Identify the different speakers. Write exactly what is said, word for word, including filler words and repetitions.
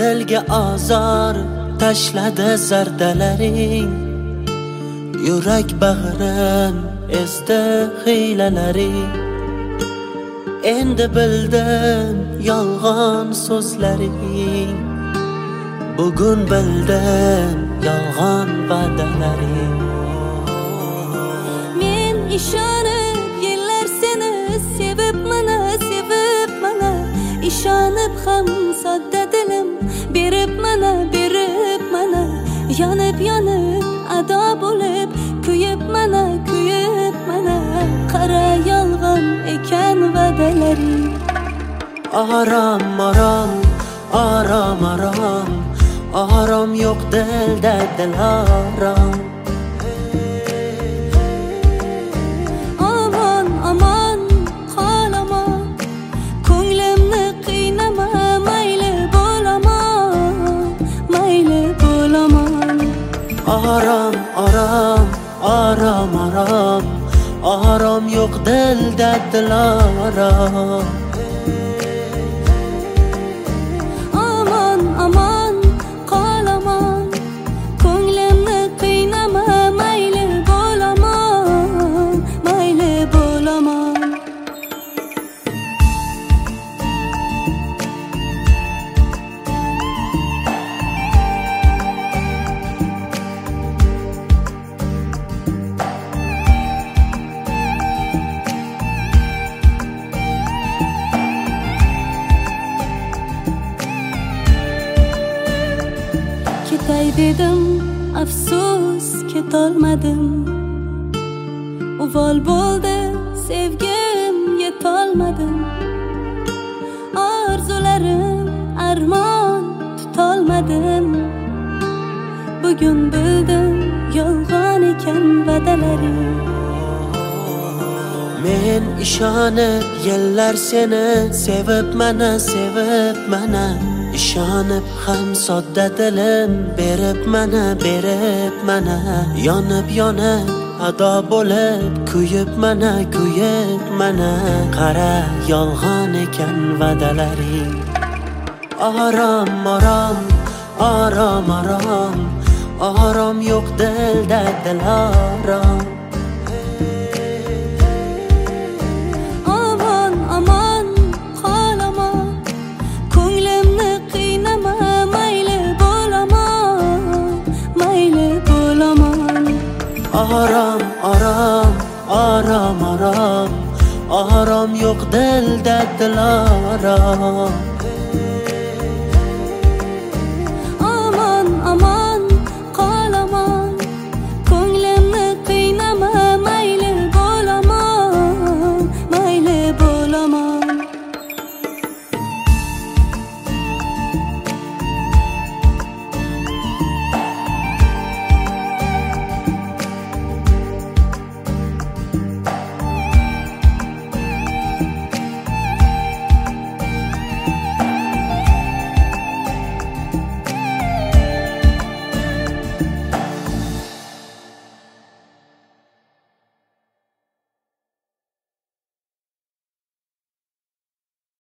Speaker 1: dilga azor tashladi zardalaring. Yurak bag'rim ezdi hiylalaring. Endi bildim yolg'on so'zlaring. Bugun bildim yolg'on va'dalaring.
Speaker 2: Men ishonib yillar seni sevib mana sevib mana ishonib ham sodda dilim berib mana berib mana yonib yonib ado bo'lib kuyib mana kuyib mana qara yolg'on ekan va'dalaring.
Speaker 1: Aram aram aram aram aram yo'q dilda dilaram.
Speaker 2: Aman aman qolama ko'nglimni qiynama mayli bo'laman mayli bo'laman.
Speaker 1: Aram aram aram aram aram yo'q dilda dilaram.
Speaker 2: Aman aman qolama ko'nglimni qiynama mayli bo'laman mayli bo'laman. Ketay dedim afsus ketolmadim. Uvol bo'ldi sevgim yetolmadim. Orzularim armon tutolmadim. Bugun bildim yolg'on ekan va'dalaring.
Speaker 1: Men ishonib yillar seni sevib mana sevib mana ishonib ham sodda dilim berib mana berib mana yonib yonib ado bo'lib kuyib mana kuyib mana qara yolg'on ekan va'dalaring. Aram aram aram aram aram yo'q dilda dilaram.
Speaker 2: Aman aman qolama ko'nglimni qiynama mayli bo'laman mayli bo'laman.
Speaker 1: Aram aram aram aram aram yo'q dilda dilaram.